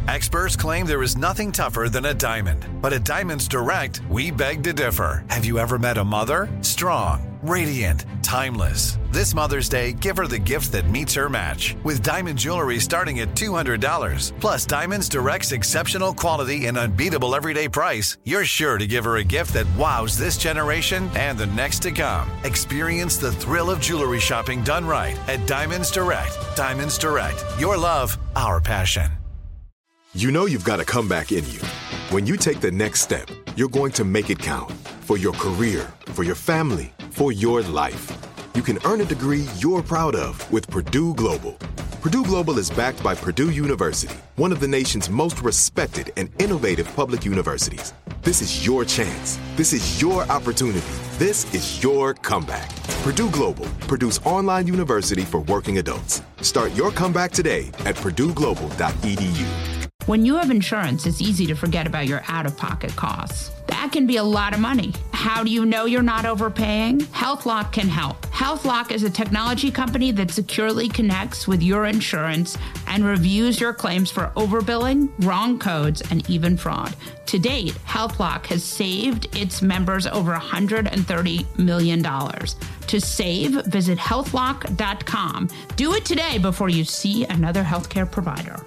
Experts claim there is nothing tougher than a diamond. But at Diamonds Direct, we beg to differ. Have you ever met a mother? Strong, radiant, timeless. This Mother's Day, give her the gift that meets her match. With diamond jewelry starting at $200. Plus Diamonds Direct's exceptional quality and unbeatable everyday price, you're sure to give her a gift that wows this generation and the next to come. Experience the thrill of jewelry shopping done right at Diamonds Direct. Diamonds Direct. Your love, our passion. You know you've got a comeback in you. When you take the next step, you're going to make it count. For your career, for your family, for your life. You can earn a degree you're proud of with Purdue Global. Purdue Global is backed by Purdue University, one of the nation's most respected and innovative public universities. This is your chance. This is your opportunity. This is your comeback. Purdue Global, Purdue's online university for working adults. Start your comeback today at purdueglobal.edu. When you have insurance, it's easy to forget about your out-of-pocket costs. That can be a lot of money. How do you know you're not overpaying? HealthLock can help. HealthLock is a technology company that securely connects with your insurance and reviews your claims for overbilling, wrong codes, and even fraud. To date, HealthLock has saved its members over $130 million. To save, visit healthlock.com. Do it today before you see another healthcare provider.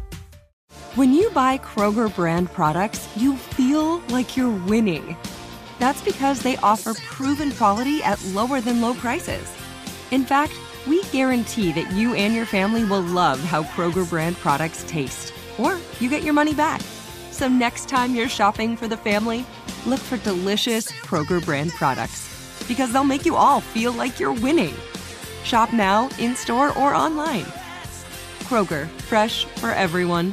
When you buy Kroger brand products, you feel like you're winning. That's because they offer proven quality at lower than low prices. In fact, we guarantee that you and your family will love how Kroger brand products taste, or you get your money back. So next time you're shopping for the family, look for delicious Kroger brand products, because they'll make you all feel like you're winning. Shop now, in-store, or online. Kroger, fresh for everyone.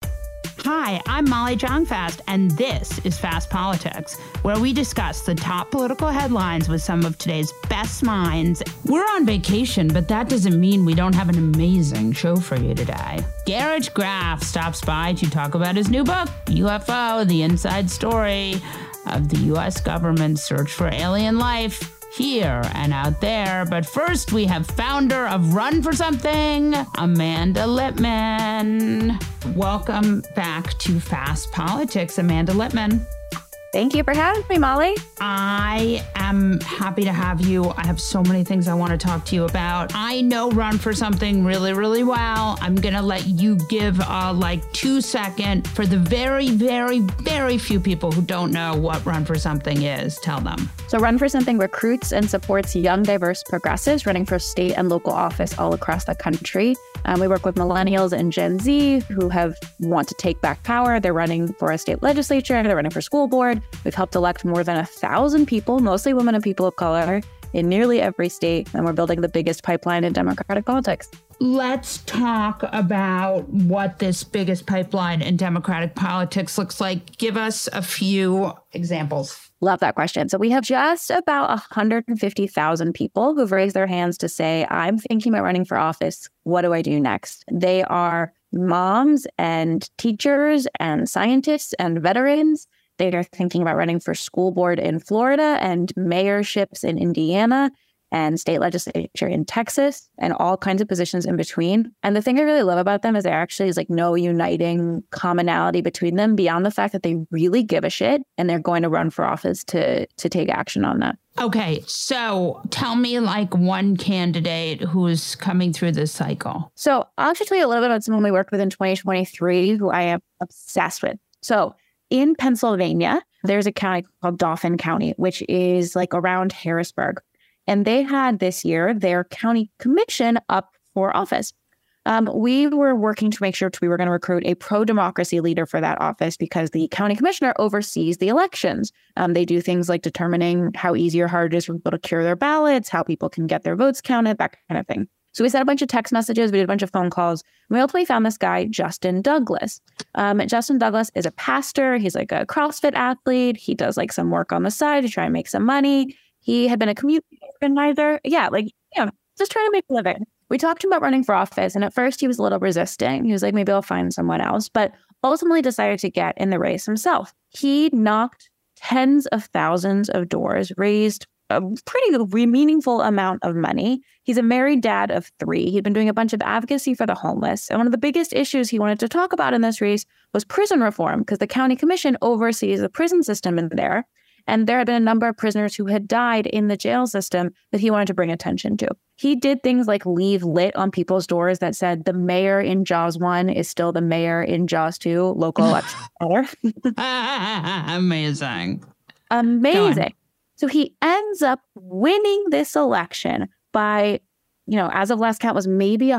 Hi, I'm Molly Jong-Fast, and this is Fast Politics, where we discuss the top political headlines with some of today's best minds. We're on vacation, but that doesn't mean we don't have an amazing show for you today. Garrett Graff stops by to talk about his new book, UFO, The Inside Story of the U.S. Government's Search for Alien Life. Here and out there. But first, we have founder of Run for Something, Amanda Litman. Welcome back to Fast Politics, Amanda Litman. Thank you for having me, Molly. I am happy to have you. I have so many things I want to talk to you about. I know Run for Something really, really well. I'm going to let you give a 2-second for the very, very, very few people who don't know what Run for Something is. Tell them. So Run for Something recruits and supports young, diverse progressives running for state and local office all across the country. We work with millennials and Gen Z who want to take back power. They're running for a state legislature. They're running for school board. We've helped elect more than 1,000 people, mostly women and people of color, in nearly every state. And we're building the biggest pipeline in Democratic politics. Let's talk about what this biggest pipeline in Democratic politics looks like. Give us a few examples. Love that question. So we have just about 150,000 people who've raised their hands to say, I'm thinking about running for office. What do I do next? They are moms and teachers and scientists and veterans. They are thinking about running for school board in Florida and mayorships in Indiana and state legislature in Texas and all kinds of positions in between. And the thing I really love about them is there actually is no uniting commonality between them beyond the fact that they really give a shit and they're going to run for office to take action on that. Okay, so tell me one candidate who's coming through this cycle. So I'll actually tell you a little bit about someone we worked with in 2023 who I am obsessed with. So in Pennsylvania, there's a county called Dauphin County, which is around Harrisburg. And they had this year their county commission up for office. We were working to make sure we were going to recruit a pro-democracy leader for that office because the county commissioner oversees the elections. They do things like determining how easy or hard it is for people to cure their ballots, how people can get their votes counted, that kind of thing. So we sent a bunch of text messages. We did a bunch of phone calls. And we ultimately found this guy, Justin Douglas. Justin Douglas is a pastor. He's a CrossFit athlete. He does some work on the side to try and make some money. He had been a community organizer. Just trying to make a living. We talked to him about running for office. And at first he was a little resistant. He was like, maybe I'll find someone else. But ultimately decided to get in the race himself. He knocked tens of thousands of doors, raised a pretty meaningful amount of money. He's a married dad of 3. He'd been doing a bunch of advocacy for the homeless. And one of the biggest issues he wanted to talk about in this race was prison reform, because the county commission oversees the prison system in there. And there had been a number of prisoners who had died in the jail system that he wanted to bring attention to. He did things like leave lit on people's doors that said the mayor in Jaws 1 is still the mayor in Jaws 2, local election matter. Amazing. Amazing. So he ends up winning this election by, as of last count, was maybe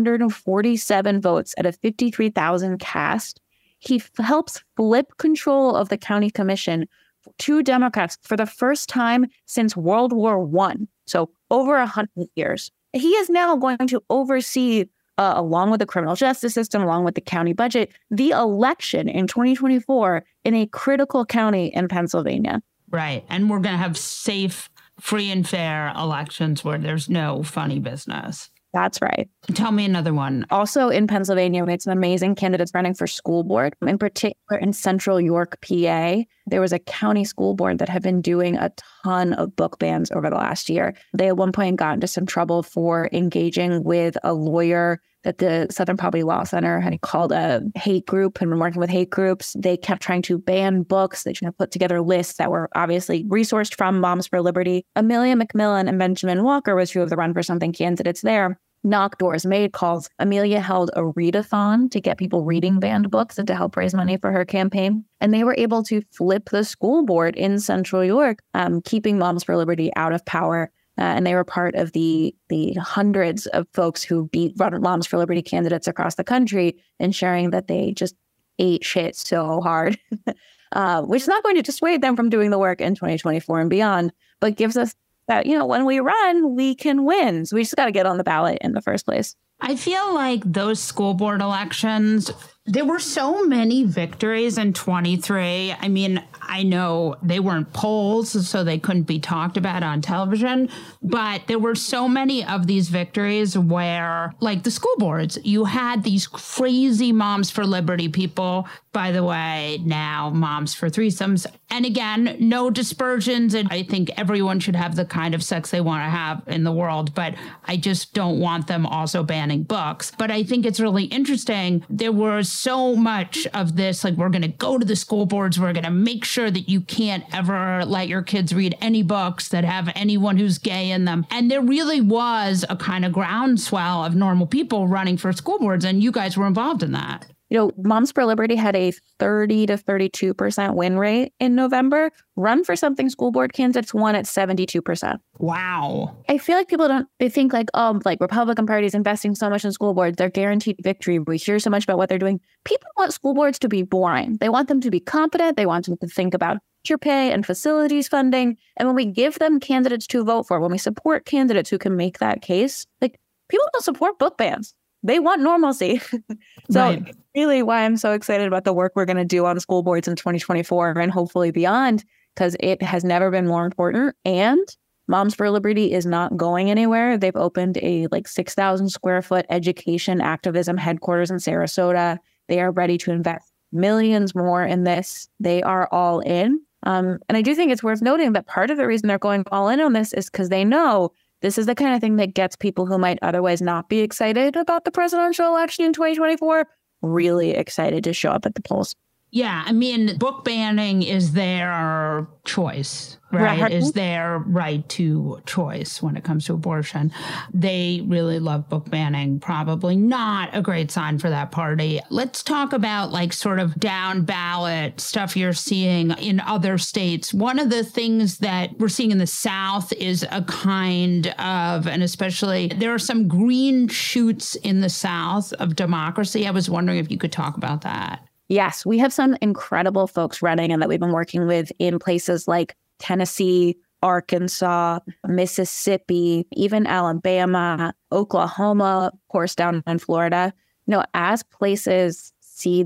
147 votes at a 53,000 cast. He helps flip control of the county commission to Democrats for the first time since World War I. So over 100 years. He is now going to oversee, along with the criminal justice system, along with the county budget, the election in 2024 in a critical county in Pennsylvania. Right. And we're going to have safe, free and fair elections where there's no funny business. That's right. Tell me another one. Also in Pennsylvania, we had some amazing candidates running for school board. In particular, in Central York, PA, there was a county school board that had been doing a ton of book bans over the last year. They at one point got into some trouble for engaging with a lawyer that the Southern Poverty Law Center had called a hate group and been working with hate groups. They kept trying to ban books. They tried to put together lists that were obviously resourced from Moms for Liberty. Amelia McMillan and Benjamin Walker was 2 of the Run for Something candidates there. Knocked doors, made calls. Amelia held a readathon to get people reading banned books and to help raise money for her campaign. And they were able to flip the school board in Central York, keeping Moms for Liberty out of power. And they were part of the hundreds of folks who beat Moms for Liberty candidates across the country, ensuring that they just ate shit so hard, which is not going to dissuade them from doing the work in 2024 and beyond, but gives us that, when we run, we can win. So we just got to get on the ballot in the first place. I feel like those school board elections, there were so many victories in 23. I mean, I know they weren't polls, so they couldn't be talked about on television, but there were so many of these victories where, like the school boards, you had these crazy Moms for Liberty people, by the way, now Moms for Threesomes. And again, no dispersions. And I think everyone should have the kind of sex they want to have in the world, but I just don't want them also banning books. But I think it's really interesting. There was so much of this, like, we're going to go to the school boards. We're going to make sure that you can't ever let your kids read any books that have anyone who's gay in them. And there really was a kind of groundswell of normal people running for school boards. And you guys were involved in that. Moms for Liberty had a 30 to 32% win rate in November. Run for Something school board candidates won at 72%. Wow. I feel like people they think like Republican Party's investing so much in school boards, they're guaranteed victory. We hear so much about what they're doing. People want school boards to be boring. They want them to be competent. They want them to think about teacher pay and facilities funding. And when we give them candidates to vote for, when we support candidates who can make that case, like, people don't support book bans. They want normalcy. Right. Really why I'm so excited about the work we're going to do on school boards in 2024 and hopefully beyond, because it has never been more important. And Moms for Liberty is not going anywhere. They've opened a 6,000 square foot education activism headquarters in Sarasota. They are ready to invest millions more in this. They are all in. And I do think it's worth noting that part of the reason they're going all in on this is because they know this is the kind of thing that gets people who might otherwise not be excited about the presidential election in 2024 really excited to show up at the polls. Yeah, I mean, book banning is their choice, right? Is their right to choice when it comes to abortion. They really love book banning. Probably not a great sign for that party. Let's talk about sort of down ballot stuff you're seeing in other states. One of the things that we're seeing in the South is a kind of, and especially there are some green shoots in the South of democracy. I was wondering if you could talk about that. Yes, we have some incredible folks running and that we've been working with in places like Tennessee, Arkansas, Mississippi, even Alabama, Oklahoma, of course, down in Florida. As places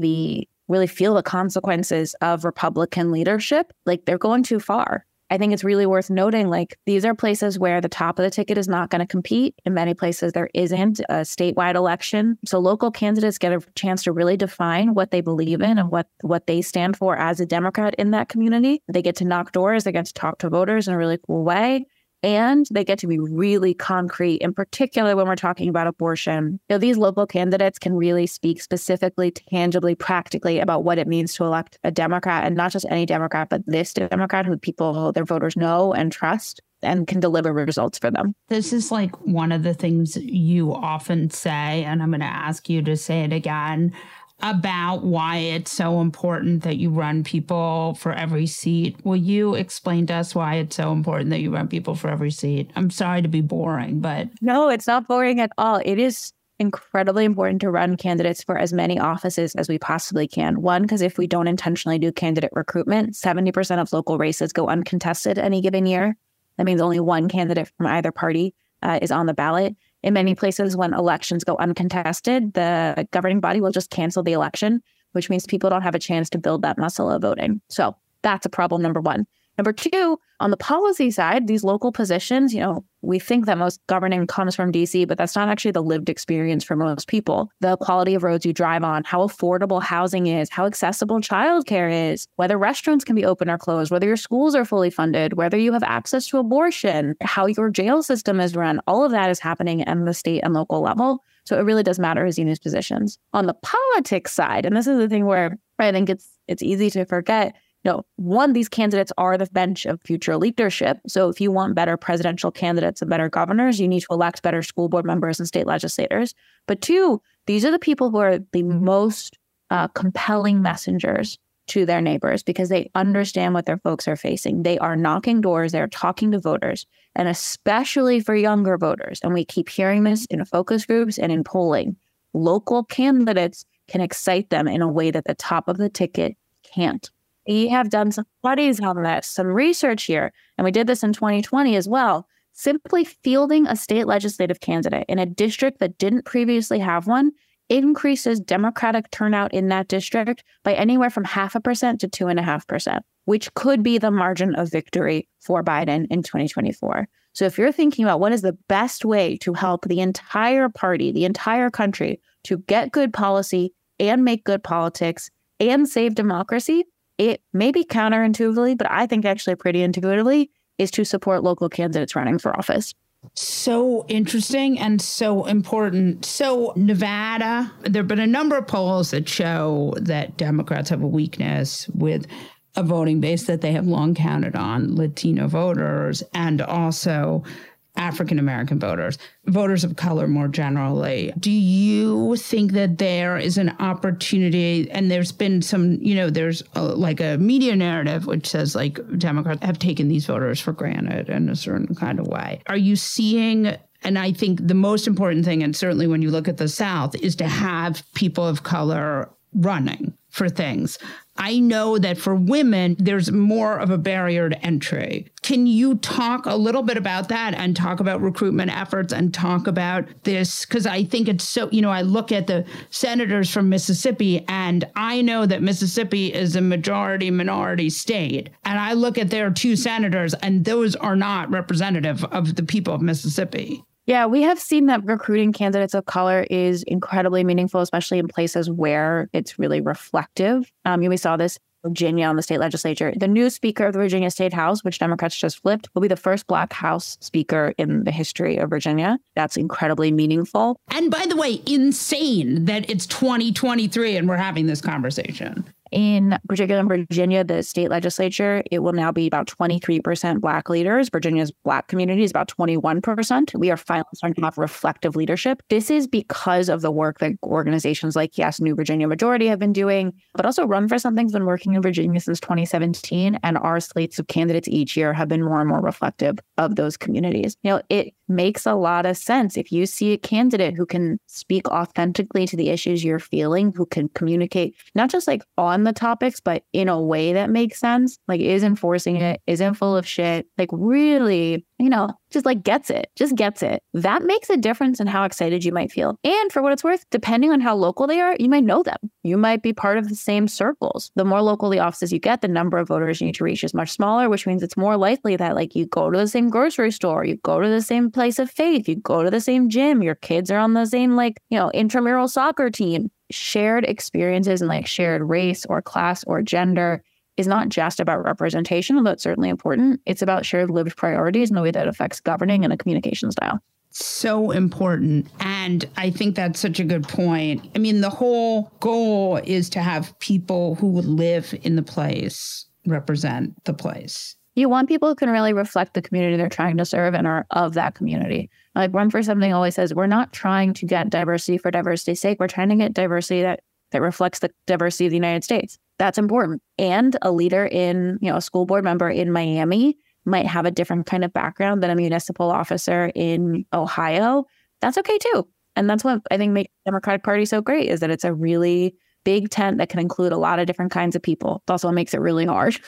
really feel the consequences of Republican leadership, they're going too far. I think it's really worth noting, these are places where the top of the ticket is not going to compete. In many places, there isn't a statewide election. So local candidates get a chance to really define what they believe in and what they stand for as a Democrat in that community. They get to knock doors. They get to talk to voters in a really cool way. And they get to be really concrete, in particular when we're talking about abortion. These local candidates can really speak specifically, tangibly, practically about what it means to elect a Democrat, and not just any Democrat, but this Democrat who their voters know and trust and can deliver results for them. This is like one of the things you often say, and I'm going to ask you to say it again, about why it's so important that you run people for every seat. Will you explain to us why it's so important that you run people for every seat? I'm sorry to be boring, but... No, it's not boring at all. It is incredibly important to run candidates for as many offices as we possibly can. One, because if we don't intentionally do candidate recruitment, 70% of local races go uncontested any given year. That means only one candidate from either party is on the ballot. In many places, when elections go uncontested, the governing body will just cancel the election, which means people don't have a chance to build that muscle of voting. So that's a problem, number one. Number two, on the policy side, these local positions, we think that most governing comes from DC, but that's not actually the lived experience for most people. The quality of roads you drive on, how affordable housing is, how accessible childcare is, whether restaurants can be open or closed, whether your schools are fully funded, whether you have access to abortion, how your jail system is run, all of that is happening at the state and local level. So it really does matter who's in these positions. On the politics side, and this is the thing where I think it's easy to forget, one, these candidates are the bench of future leadership. So if you want better presidential candidates and better governors, you need to elect better school board members and state legislators. But two, these are the people who are the most compelling messengers to their neighbors because they understand what their folks are facing. They are knocking doors. They're talking to voters, and especially for younger voters. And we keep hearing this in focus groups and in polling. Local candidates can excite them in a way that the top of the ticket can't. We have done some studies on this, some research here, and we did this in 2020 as well. Simply fielding a state legislative candidate in a district that didn't previously have one increases Democratic turnout in that district by anywhere from 0.5% to 2.5%, which could be the margin of victory for Biden in 2024. So if you're thinking about what is the best way to help the entire party, the entire country, to get good policy and make good politics and save democracy, it may be counterintuitively, but I think actually pretty intuitively, is to support local candidates running for office. So interesting and so important. So Nevada, there have been a number of polls that show that Democrats have a weakness with a voting base that they have long counted on, Latino voters, and also African-American voters of color more generally. Do you think that there is an opportunity, and there's been some, there's like a media narrative which says like Democrats have taken these voters for granted in a certain kind of way. Are you seeing, and I think the most important thing, and certainly when you look at the South, is to have people of color running for things. I know that for women, there's more of a barrier to entry. Can you talk a little bit about that and talk about recruitment efforts and talk about this? Because I think it's so, I look at the senators from Mississippi, and I know that Mississippi is a majority-minority state. And I look at their two senators, and those are not representative of the people of Mississippi. Yeah, we have seen that recruiting candidates of color is incredibly meaningful, especially in places where it's really reflective. We saw this in Virginia on the state legislature. The new speaker of the Virginia State House, which Democrats just flipped, will be the first Black House speaker in the history of Virginia. That's incredibly meaningful. And by the way, insane that it's 2023 and we're having this conversation. In particular, in Virginia, the state legislature, it will now be about 23% Black leaders. Virginia's Black community is about 21%. We are finally starting to have reflective leadership. This is because of the work that organizations like Yes, New Virginia Majority have been doing, but also Run for Something's been working in Virginia since 2017, and our slates of candidates each year have been more and more reflective of those communities. It makes a lot of sense. If you see a candidate who can speak authentically to the issues you're feeling, who can communicate, not just like on the topics, but in a way that makes sense, like isn't forcing it, isn't full of shit, like really, just like gets it. That makes a difference in how excited you might feel. And for what it's worth, depending on how local they are, you might know them. You might be part of the same circles. The more local the offices you get, the number of voters you need to reach is much smaller, which means it's more likely that like you go to the same grocery store, you go to the same place of faith, you go to the same gym, your kids are on the same intramural soccer team. Shared experiences and like shared race or class or gender is not just about representation, although it's certainly important. It's about shared lived priorities and the way that affects governing and a communication style. So important. And I think that's such a good point. I mean, the whole goal is to have people who live in the place represent the place. You want people who can really reflect the community they're trying to serve and are of that community. Like Run for Something always says, we're not trying to get diversity for diversity's sake. We're trying to get diversity that reflects the diversity of the United States. That's important. And a leader in, a school board member in Miami might have a different kind of background than a municipal officer in Ohio. That's okay too. And that's what I think makes the Democratic Party so great, is that it's a really big tent that can include a lot of different kinds of people. It's also what makes it really hard.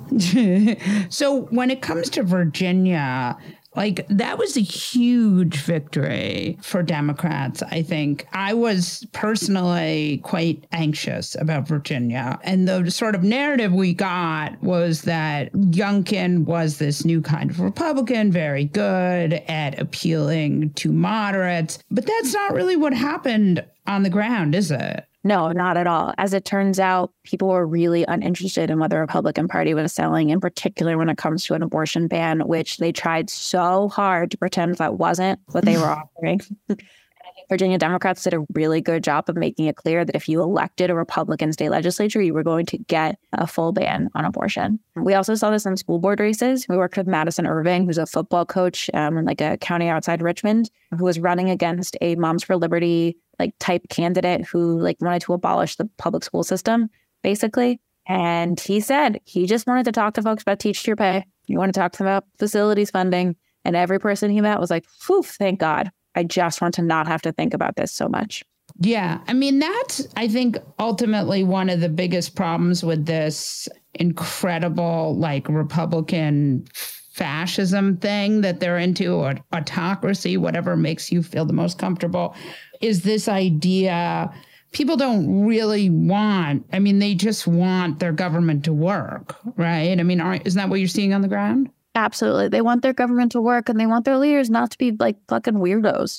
So when it comes to Virginia, that was a huge victory for Democrats, I think. I was personally quite anxious about Virginia. And the sort of narrative we got was that Youngkin was this new kind of Republican, very good at appealing to moderates. But that's not really what happened on the ground, is it? No, not at all. As it turns out, people were really uninterested in what the Republican Party was selling, in particular when it comes to an abortion ban, which they tried so hard to pretend that wasn't what they were offering. Virginia Democrats did a really good job of making it clear that if you elected a Republican state legislature, you were going to get a full ban on abortion. We also saw this in school board races. We worked with Madison Irving, who's a football coach in a county outside Richmond, who was running against a Moms for Liberty type candidate who wanted to abolish the public school system, basically. And he said he just wanted to talk to folks about teacher pay. He wanted to talk to them about facilities funding. And every person he met was like, phew, thank God. I just want to not have to think about this so much. Yeah. I mean, that's, I think, ultimately one of the biggest problems with this incredible, Republican fascism thing that they're into, or autocracy, whatever makes you feel the most comfortable, is this idea people don't really want. I mean, they just want their government to work, right? I mean, isn't that what you're seeing on the ground? Absolutely. They want their government to work, and they want their leaders not to be fucking weirdos.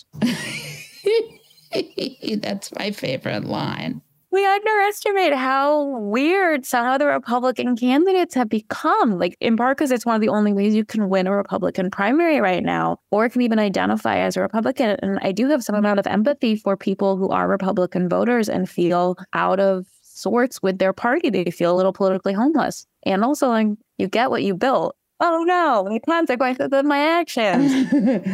That's my favorite line. We underestimate how weird some of the Republican candidates have become, in part because it's one of the only ways you can win a Republican primary right now, or can even identify as a Republican. And I do have some amount of empathy for people who are Republican voters and feel out of sorts with their party. They feel a little politically homeless. And also, you get what you built. Oh no, my plans are going than my actions.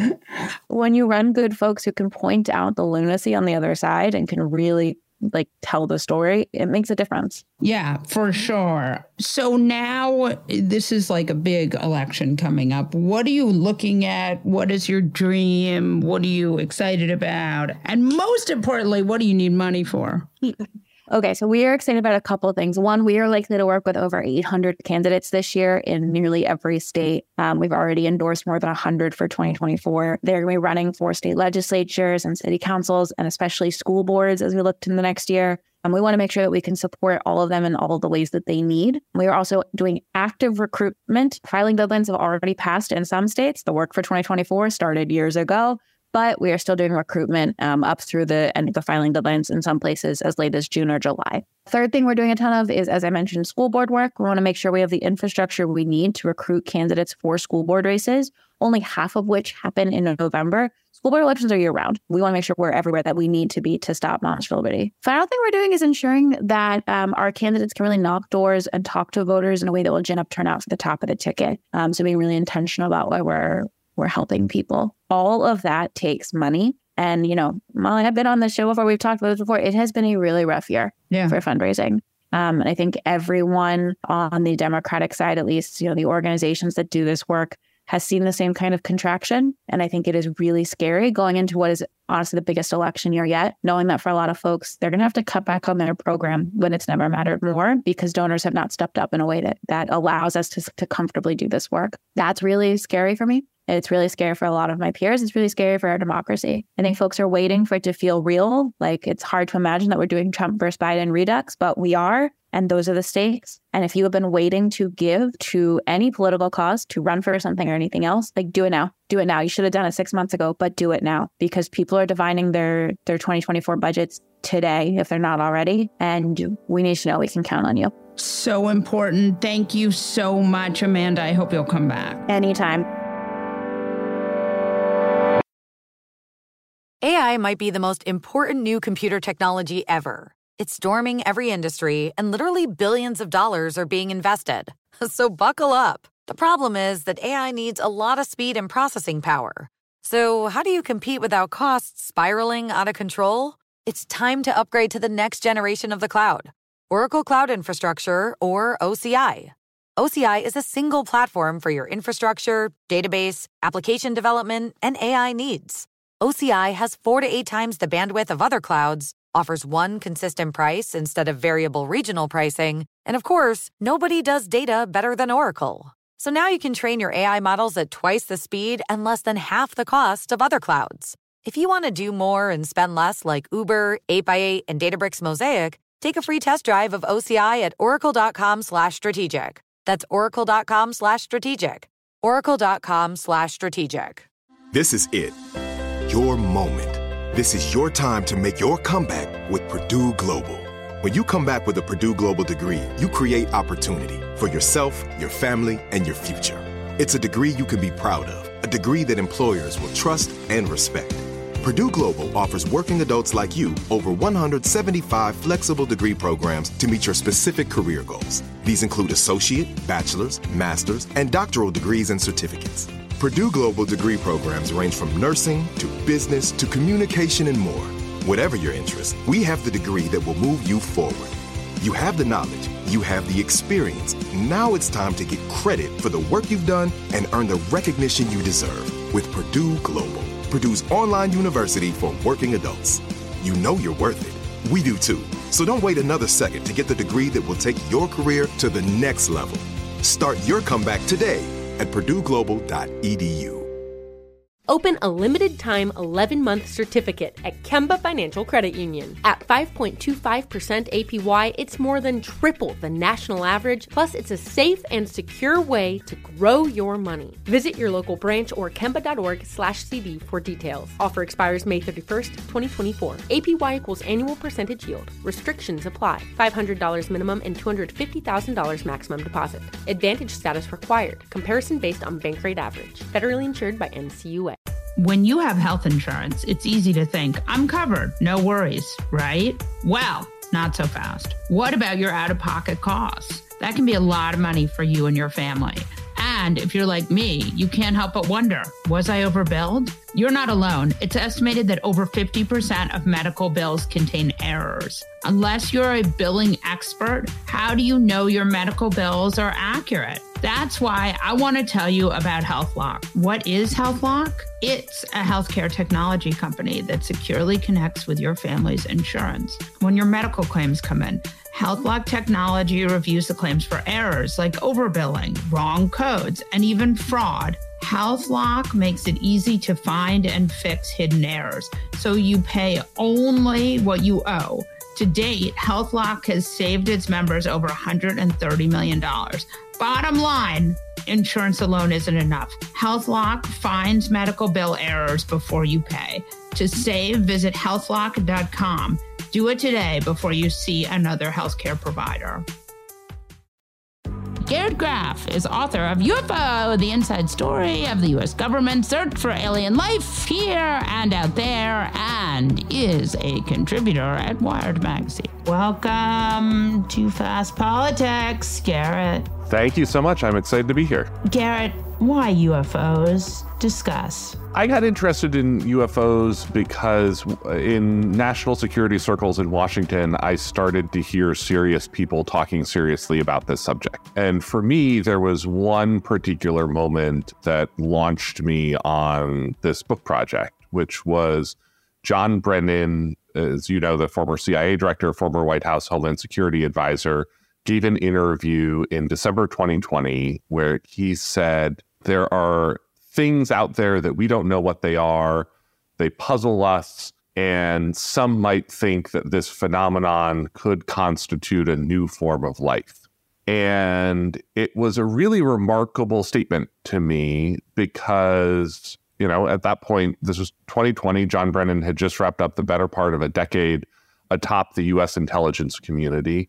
When you run good folks who can point out the lunacy on the other side and can really tell the story, it makes a difference. Yeah, for sure. So now this is a big election coming up. What are you looking at? What is your dream? What are you excited about? And most importantly, what do you need money for? Okay, so we are excited about a couple of things. One, we are likely to work with over 800 candidates this year in nearly every state. We've already endorsed more than 100 for 2024. They're going to be running for state legislatures and city councils, and especially school boards as we look to the next year. And we want to make sure that we can support all of them in all of the ways that they need. We are also doing active recruitment. Filing deadlines have already passed in some states. The work for 2024 started years ago. But we are still doing recruitment up through the end of the filing deadlines in some places as late as June or July. Third thing we're doing a ton of is, as I mentioned, school board work. We want to make sure we have the infrastructure we need to recruit candidates for school board races, only half of which happen in November. School board elections are year-round. We want to make sure we're everywhere that we need to be to stop Moms for Liberty. Final thing we're doing is ensuring that our candidates can really knock doors and talk to voters in a way that will gin up turnout to the top of the ticket. So being really intentional about why we're helping people. All of that takes money. And, Molly, I've been on the show before. We've talked about this before. It has been a really rough year for fundraising. And I think everyone on the Democratic side, at least, the organizations that do this work, has seen the same kind of contraction. And I think it is really scary going into what is honestly the biggest election year yet, knowing that for a lot of folks, they're going to have to cut back on their program when it's never mattered more because donors have not stepped up in a way that allows us to comfortably do this work. That's really scary for me. It's really scary for a lot of my peers. It's really scary for our democracy. I think folks are waiting for it to feel real. It's hard to imagine that we're doing Trump versus Biden redux, but we are. And those are the stakes. And if you have been waiting to give to any political cause, to run for something or anything else, do it now. Do it now. You should have done it 6 months ago, but do it now because people are divining their 2024 budgets today if they're not already. And we need to know we can count on you. So important. Thank you so much, Amanda. I hope you'll come back. Anytime. AI might be the most important new computer technology ever. It's storming every industry, and literally billions of dollars are being invested. So buckle up. The problem is that AI needs a lot of speed and processing power. So how do you compete without costs spiraling out of control? It's time to upgrade to the next generation of the cloud. Oracle Cloud Infrastructure, or OCI. OCI is a single platform for your infrastructure, database, application development, and AI needs. OCI has 4 to 8 times the bandwidth of other clouds, offers one consistent price instead of variable regional pricing, and of course, nobody does data better than Oracle. So now you can train your AI models at twice the speed and less than half the cost of other clouds. If you want to do more and spend less like Uber, 8x8, and Databricks Mosaic, take a free test drive of OCI at oracle.com/strategic. That's oracle.com/strategic. Oracle.com/strategic. This is it. Your moment. This is your time to make your comeback with Purdue Global. When you come back with a Purdue Global degree, you create opportunity for yourself, your family, and your future. It's a degree you can be proud of, a degree that employers will trust and respect. Purdue Global offers working adults like you over 175 flexible degree programs to meet your specific career goals. These include associate, bachelor's, master's, and doctoral degrees and certificates. Purdue Global degree programs range from nursing to business to communication and more. Whatever your interest, we have the degree that will move you forward. You have the knowledge, you have the experience. Now it's time to get credit for the work you've done and earn the recognition you deserve with Purdue Global, Purdue's online university for working adults. You know you're worth it. We do too. So don't wait another second to get the degree that will take your career to the next level. Start your comeback today at purdueglobal.edu. Open a limited-time 11-month certificate at Kemba Financial Credit Union. At 5.25% APY, it's more than triple the national average, plus it's a safe and secure way to grow your money. Visit your local branch or kemba.org/CD for details. Offer expires May 31st, 2024. APY equals annual percentage yield. Restrictions apply. $500 minimum and $250,000 maximum deposit. Advantage status required. Comparison based on bank rate average. Federally insured by NCUA. When you have health insurance, it's easy to think, I'm covered, no worries, right? Well, not so fast. What about your out-of-pocket costs? That can be a lot of money for you and your family. And if you're like me, you can't help but wonder, was I overbilled? You're not alone. It's estimated that over 50% of medical bills contain errors. Unless you're a billing expert, how do you know your medical bills are accurate? That's why I want to tell you about HealthLock. What is HealthLock? It's a healthcare technology company that securely connects with your family's insurance. When your medical claims come in, HealthLock technology reviews the claims for errors like overbilling, wrong codes, and even fraud. HealthLock makes it easy to find and fix hidden errors, so you pay only what you owe. To date, HealthLock has saved its members over $130 million. Bottom line, insurance alone isn't enough. HealthLock finds medical bill errors before you pay. To save, visit healthlock.com. Do it today before you see another healthcare provider. Garrett Graff is author of UFO, the inside story of the U.S. government search for alien life here and out there, and is a contributor at Wired Magazine. Welcome to Fast Politics, Garrett. Thank you so much. I'm excited to be here. Garrett, why UFOs? Discuss. I got interested in UFOs because in national security circles in Washington, I started to hear serious people talking seriously about this subject. And for me, there was one particular moment that launched me on this book project, which was John Brennan, as you know, the former CIA director, former White House Homeland Security advisor, gave an interview in December 2020 where he said, there are things out there that we don't know what they are. They puzzle us. And some might think that this phenomenon could constitute a new form of life. And it was a really remarkable statement to me because, you know, at that point, this was 2020, John Brennan had just wrapped up the better part of a decade atop the U.S. intelligence community.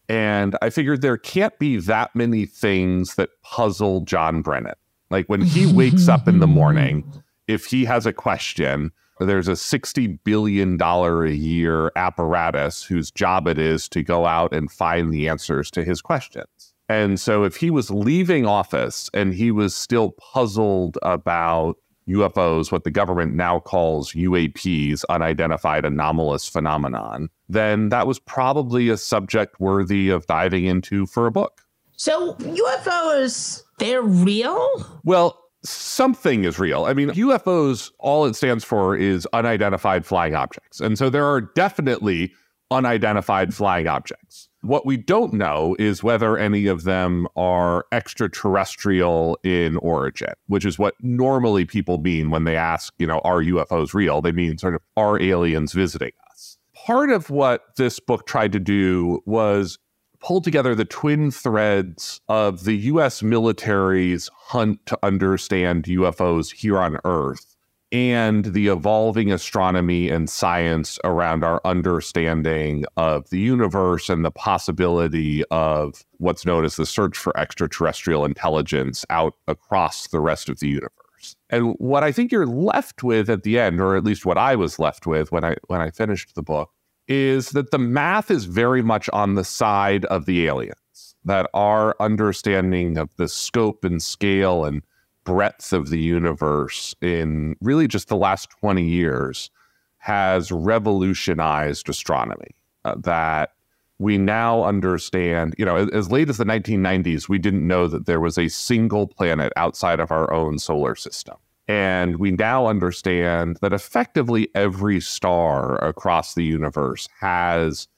And I figured there can't be that many things that puzzle John Brennan. Like when he wakes up in the morning, if he has a question, there's a $60 billion a year apparatus whose job it is to go out and find the answers to his questions. And so if he was leaving office and he was still puzzled about UFOs, what the government now calls UAPs, unidentified anomalous phenomenon, then that was probably a subject worthy of diving into for a book. So UFOs, they're real? Well, something is real. I mean, UFOs, all it stands for is unidentified flying objects. And so there are definitely unidentified flying objects. What we don't know is whether any of them are extraterrestrial in origin, which is what normally people mean when they ask, are UFOs real? They mean sort of, are aliens visiting us? Part of what this book tried to do was pull together the twin threads of the U.S. military's hunt to understand UFOs here on Earth and the evolving astronomy and science around our understanding of the universe and the possibility of what's known as the search for extraterrestrial intelligence out across the rest of the universe. And what I think you're left with at the end, or at least what I was left with when I finished the book, is that the math is very much on the side of the aliens, that our understanding of the scope and scale and breadth of the universe in really just the last 20 years has revolutionized astronomy. That we now understand, as late as the 1990s, we didn't know that there was a single planet outside of our own solar system. And we now understand that effectively every star across the universe has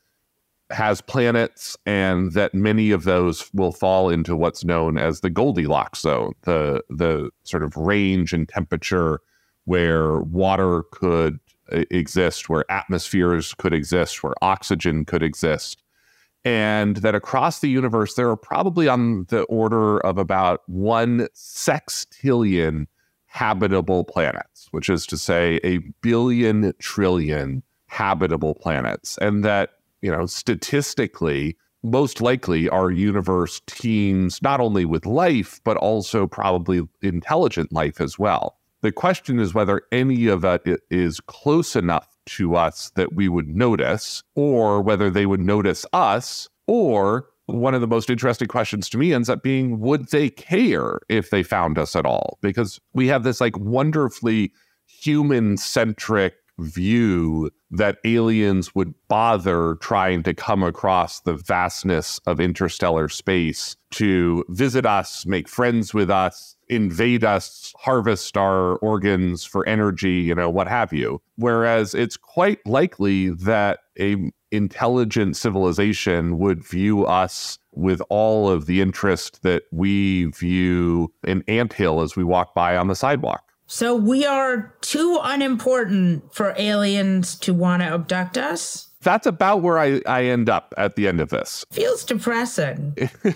planets, and that many of those will fall into what's known as the Goldilocks zone, the sort of range and temperature where water could exist, where atmospheres could exist, where oxygen could exist. And that across the universe, there are probably on the order of about 1 sextillion habitable planets, which is to say 1 billion trillion habitable planets. And that, statistically, most likely our universe teems not only with life, but also probably intelligent life as well. The question is whether any of it is close enough to us that we would notice, or whether they would notice us, or one of the most interesting questions to me ends up being, would they care if they found us at all? Because we have this wonderfully human-centric view that aliens would bother trying to come across the vastness of interstellar space to visit us, make friends with us, invade us, harvest our organs for energy, what have you. Whereas it's quite likely that a intelligent civilization would view us with all of the interest that we view an anthill as we walk by on the sidewalk. So we are too unimportant for aliens to want to abduct us? That's about where I end up at the end of this. Feels depressing.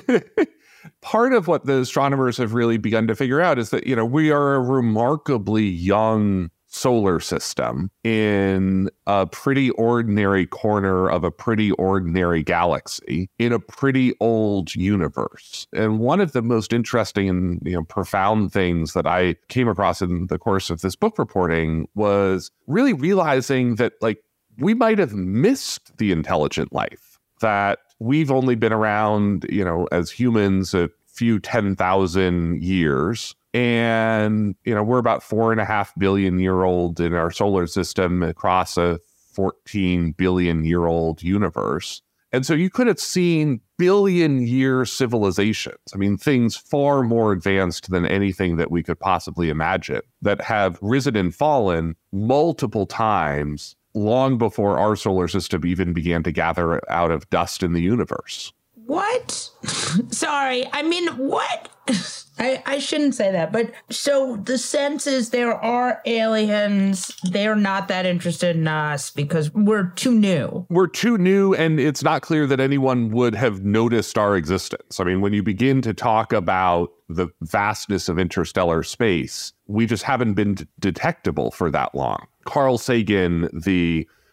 Part of what the astronomers have really begun to figure out is that, we are a remarkably young solar system in a pretty ordinary corner of a pretty ordinary galaxy in a pretty old universe. And one of the most interesting and profound things that I came across in the course of this book reporting was really realizing that we might have missed the intelligent life, that we've only been around, as humans a few 10,000 years. And, we're about 4.5 billion year old in our solar system across a 14 billion year old universe. And so you could have seen billion-year civilizations. I mean, things far more advanced than anything that we could possibly imagine, that have risen and fallen multiple times long before our solar system even began to gather out of dust in the universe. What? Sorry, I mean, what? I shouldn't say that, but so the sense is there are aliens, they're not that interested in us because we're too new. We're too new, and it's not clear that anyone would have noticed our existence. I mean, when you begin to talk about the vastness of interstellar space, we just haven't been detectable for that long. Carl Sagan, the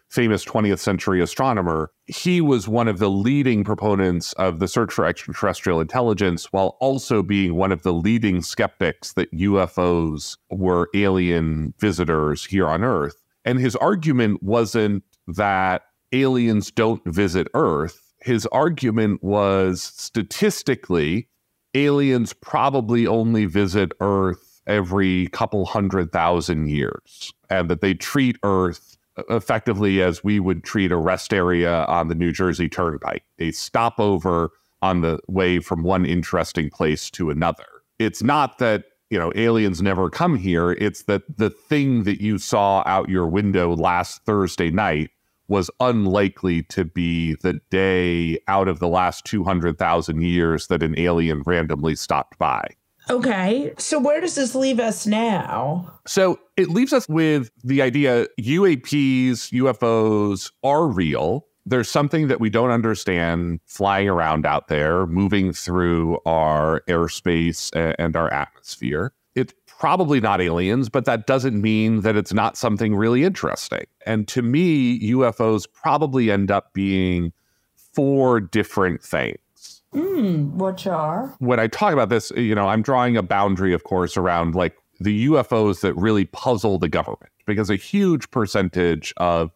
famous 20th century astronomer. He was one of the leading proponents of the search for extraterrestrial intelligence, while also being one of the leading skeptics that UFOs were alien visitors here on Earth. And his argument wasn't that aliens don't visit Earth. His argument was, statistically, aliens probably only visit Earth every couple 100,000 years, and that they treat Earth effectively as we would treat a rest area on the New Jersey Turnpike, a stopover on the way from one interesting place to another. It's not that, aliens never come here. It's that the thing that you saw out your window last Thursday night was unlikely to be the day out of the last 200,000 years that an alien randomly stopped by. Okay, so where does this leave us now? So it leaves us with the idea UAPs, UFOs are real. There's something that we don't understand flying around out there, moving through our airspace and our atmosphere. It's probably not aliens, but that doesn't mean that it's not something really interesting. And to me, UFOs probably end up being 4 different things. Which are? When I talk about this, I'm drawing a boundary, of course, around like the UFOs that really puzzle the government, because a huge percentage of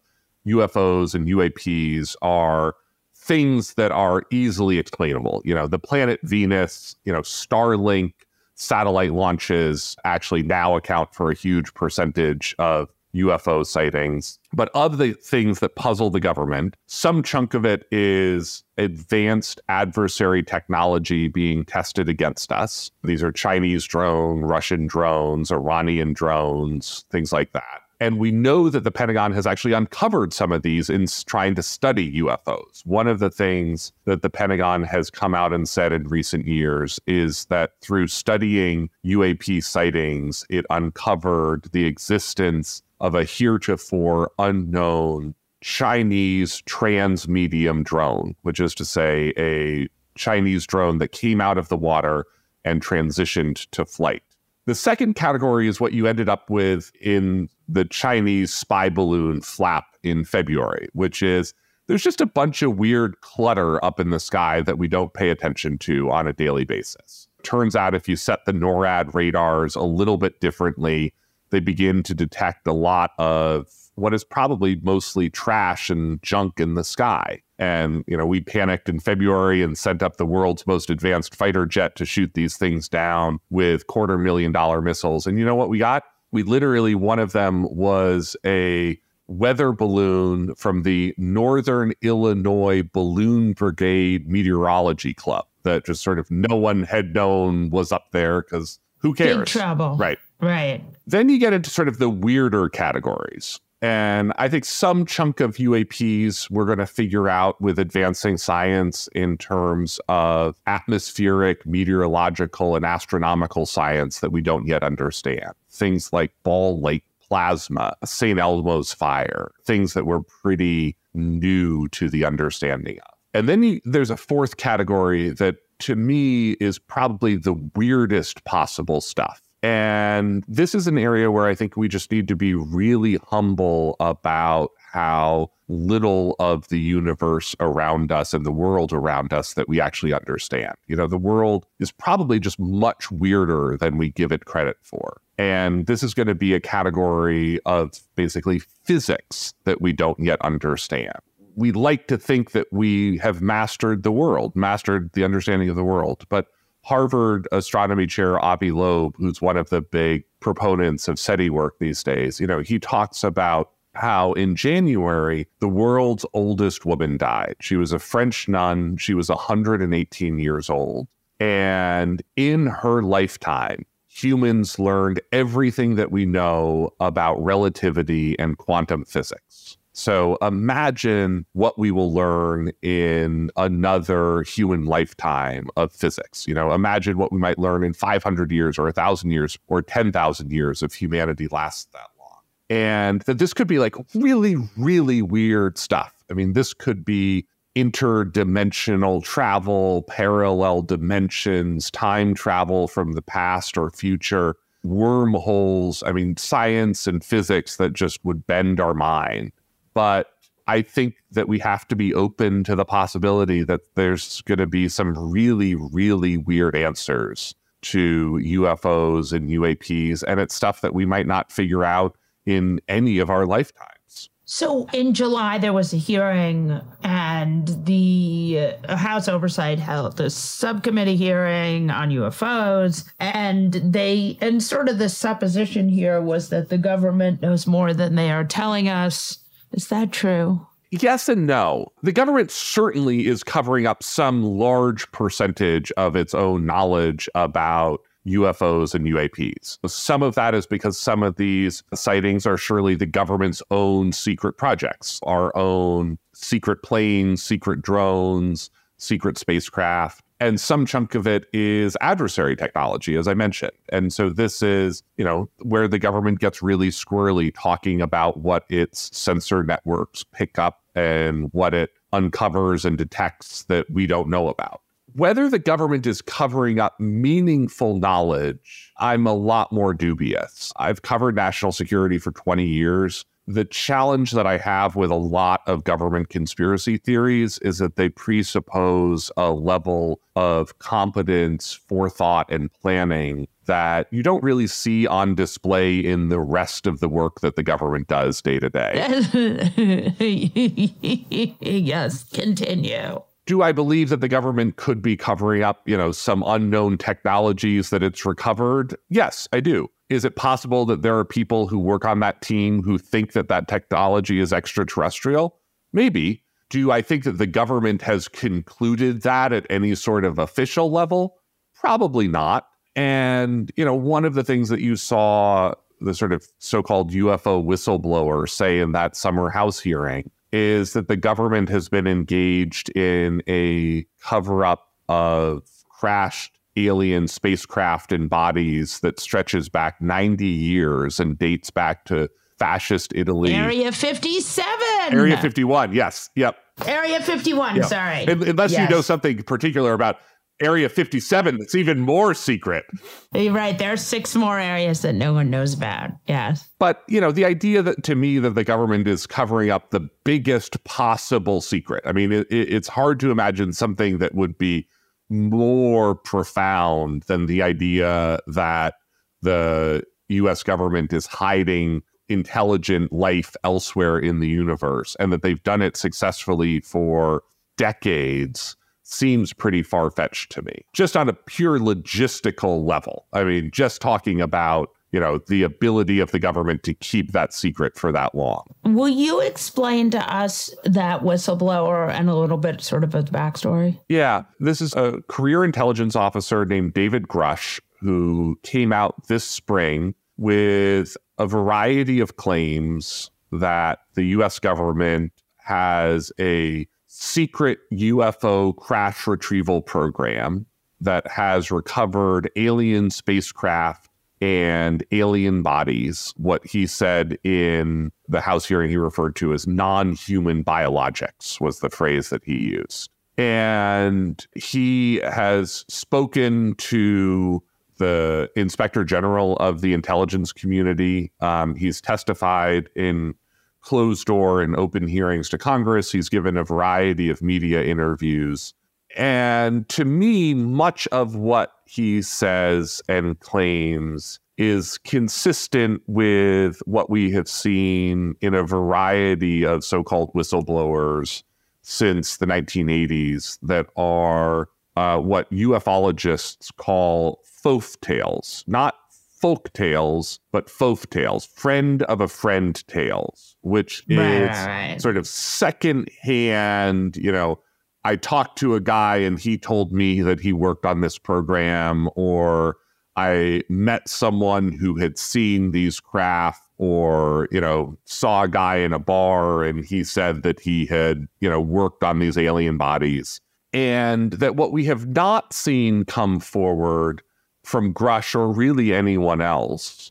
UFOs and UAPs are things that are easily explainable. The planet Venus, Starlink satellite launches actually now account for a huge percentage of UFO sightings. But of the things that puzzle the government, some chunk of it is advanced adversary technology being tested against us. These are Chinese drones, Russian drones, Iranian drones, things like that. And we know that the Pentagon has actually uncovered some of these in trying to study UFOs. One of the things that the Pentagon has come out and said in recent years is that through studying UAP sightings, it uncovered the existence of a heretofore unknown Chinese transmedium drone, which is to say a Chinese drone that came out of the water and transitioned to flight. The second category is what you ended up with in the Chinese spy balloon flap in February, which is there's just a bunch of weird clutter up in the sky that we don't pay attention to on a daily basis. Turns out if you set the NORAD radars a little bit differently, they begin to detect a lot of what is probably mostly trash and junk in the sky. And, we panicked in February and sent up the world's most advanced fighter jet to shoot these things down with $250,000 missiles. And you know what we got? We literally, one of them was a weather balloon from the Northern Illinois Balloon Brigade Meteorology Club that just sort of no one had known was up there because who cares? Big trouble. Right. Right. Then you get into sort of the weirder categories. And I think some chunk of UAPs we're going to figure out with advancing science in terms of atmospheric, meteorological, and astronomical science that we don't yet understand. Things like Ball Lake plasma, St. Elmo's fire, things that we're pretty new to the understanding of. And then there's a fourth category that to me is probably the weirdest possible stuff. And this is an area where I think we just need to be really humble about how little of the universe around us and the world around us that we actually understand. The world is probably just much weirder than we give it credit for. And this is going to be a category of basically physics that we don't yet understand. We like to think that we have mastered the understanding of the world, but Harvard astronomy chair Avi Loeb, who's one of the big proponents of SETI work these days, he talks about how in January, the world's oldest woman died. She was a French nun. She was 118 years old. And in her lifetime, humans learned everything that we know about relativity and quantum physics. So imagine what we will learn in another human lifetime of physics. Imagine what we might learn in 500 years or 1,000 years or 10,000 years if humanity lasts that long. And that this could be like really, really weird stuff. I mean, this could be interdimensional travel, parallel dimensions, time travel from the past or future, wormholes. I mean, science and physics that just would bend our mind. But I think that we have to be open to the possibility that there's going to be some really, really weird answers to UFOs and UAPs, and it's stuff that we might not figure out in any of our lifetimes. So in July, there was a hearing, and the House Oversight held a subcommittee hearing on UFOs, and sort of the supposition here was that the government knows more than they are telling us. Is that true? Yes and no. The government certainly is covering up some large percentage of its own knowledge about UFOs and UAPs. Some of that is because some of these sightings are surely the government's own secret projects, our own secret planes, secret drones, secret spacecraft. And some chunk of it is adversary technology, as I mentioned. And so this is, where the government gets really squirrely talking about what its sensor networks pick up and what it uncovers and detects that we don't know about. Whether the government is covering up meaningful knowledge, I'm a lot more dubious. I've covered national security for 20 years. The challenge that I have with a lot of government conspiracy theories is that they presuppose a level of competence, forethought, and planning that you don't really see on display in the rest of the work that the government does day to day. Yes, continue. Do I believe that the government could be covering up, some unknown technologies that it's recovered? Yes, I do. Is it possible that there are people who work on that team who think that that technology is extraterrestrial? Maybe. Do I think that the government has concluded that at any sort of official level? Probably not. And, one of the things that you saw the sort of so-called UFO whistleblower say in that summer House hearing is that the government has been engaged in a cover-up of crashed alien spacecraft and bodies that stretches back 90 years and dates back to fascist Italy. Area 57! Area 51, yes. Yep. Area 51, yep. Sorry. Unless you know something particular about Area 57, that's even more secret. You're right. There are 6 more areas that no one knows about. Yes. But, the idea that, to me, that the government is covering up the biggest possible secret. I mean, it's hard to imagine something that would be more profound than the idea that the U.S. government is hiding intelligent life elsewhere in the universe, and that they've done it successfully for decades. Seems pretty far-fetched to me, just on a pure logistical level. I mean, just talking about, the ability of the government to keep that secret for that long. Will you explain to us that whistleblower and a little bit sort of a backstory? Yeah, this is a career intelligence officer named David Grush, who came out this spring with a variety of claims that the U.S. government has a secret UFO crash retrieval program that has recovered alien spacecraft and alien bodies, what he said in the House hearing he referred to as non-human biologics was the phrase that he used. And he has spoken to the Inspector General of the intelligence community. He's testified in closed door and open hearings to Congress. He's given a variety of media interviews. And to me, much of what he says and claims is consistent with what we have seen in a variety of so-called whistleblowers since the 1980s that are what ufologists call folk tales, not folk tales, but folk tales, friend of a friend tales, which is sort of secondhand, I talked to a guy and he told me that he worked on this program, or I met someone who had seen these craft, or, saw a guy in a bar and he said that he had, worked on these alien bodies. And that what we have not seen come forward from Grush or really anyone else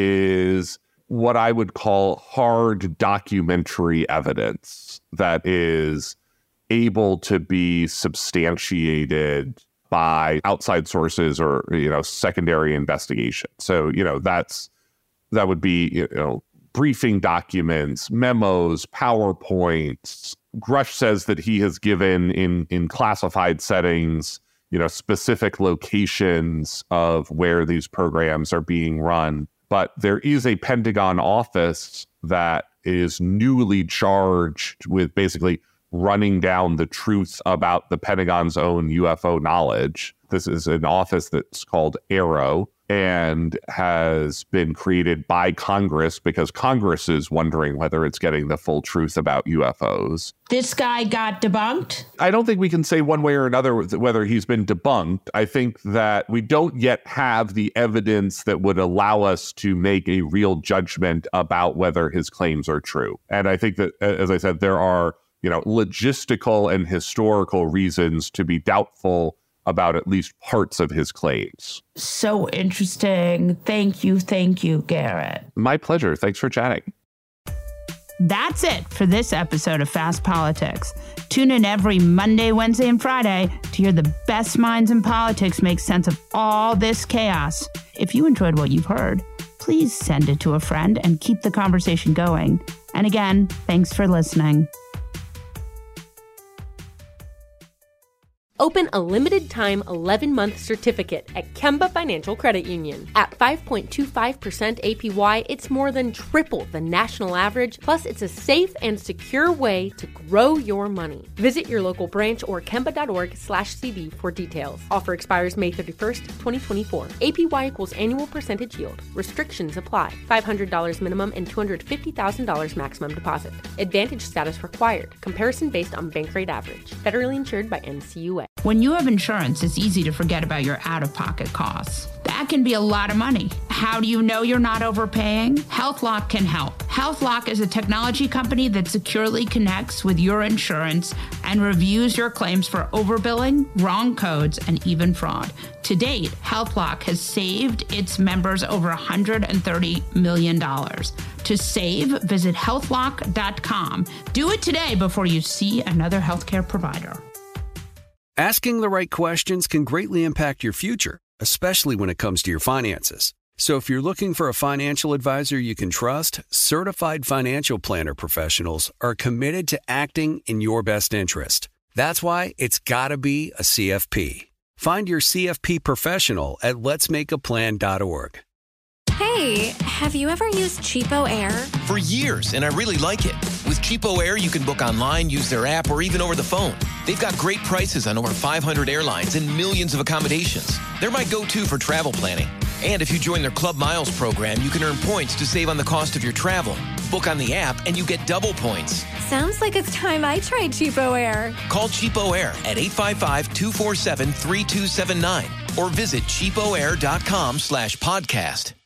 is what I would call hard documentary evidence that is able to be substantiated by outside sources or, secondary investigation. So, that would be, briefing documents, memos, PowerPoints. Grush says that he has given in classified settings, specific locations of where these programs are being run. But there is a Pentagon office that is newly charged with basically running down the truth about the Pentagon's own UFO knowledge. This is an office that's called AARO and has been created by Congress because Congress is wondering whether it's getting the full truth about UFOs. This guy got debunked? I don't think we can say one way or another whether he's been debunked. I think that we don't yet have the evidence that would allow us to make a real judgment about whether his claims are true. And I think that, as I said, there are, logistical and historical reasons to be doubtful about at least parts of his claims. So interesting. Thank you, Garrett. My pleasure. Thanks for chatting. That's it for this episode of Fast Politics. Tune in every Monday, Wednesday, and Friday to hear the best minds in politics make sense of all this chaos. If you enjoyed what you've heard, please send it to a friend and keep the conversation going. And again, thanks for listening. Open a limited-time 11-month certificate at Kemba Financial Credit Union. At 5.25% APY, it's more than triple the national average, plus it's a safe and secure way to grow your money. Visit your local branch or kemba.org/cb for details. Offer expires May 31st, 2024. APY equals annual percentage yield. Restrictions apply. $500 minimum and $250,000 maximum deposit. Advantage status required. Comparison based on bank rate average. Federally insured by NCUA. When you have insurance, it's easy to forget about your out-of-pocket costs. That can be a lot of money. How do you know you're not overpaying? HealthLock can help. HealthLock is a technology company that securely connects with your insurance and reviews your claims for overbilling, wrong codes, and even fraud. To date, HealthLock has saved its members over $130 million. To save, visit healthlock.com. Do it today before you see another healthcare provider. Asking the right questions can greatly impact your future, especially when it comes to your finances. So if you're looking for a financial advisor you can trust, certified financial planner professionals are committed to acting in your best interest. That's why it's got to be a CFP. Find your CFP professional at letsmakeaplan.org. Hey, have you ever used Cheapo Air? For years, and I really like it. With Cheapo Air, you can book online, use their app, or even over the phone. They've got great prices on over 500 airlines and millions of accommodations. They're my go-to for travel planning. And if you join their Club Miles program, you can earn points to save on the cost of your travel. Book on the app, and you get double points. Sounds like it's time I tried Cheapo Air. Call Cheapo Air at 855-247-3279 or visit cheapoair.com/podcast.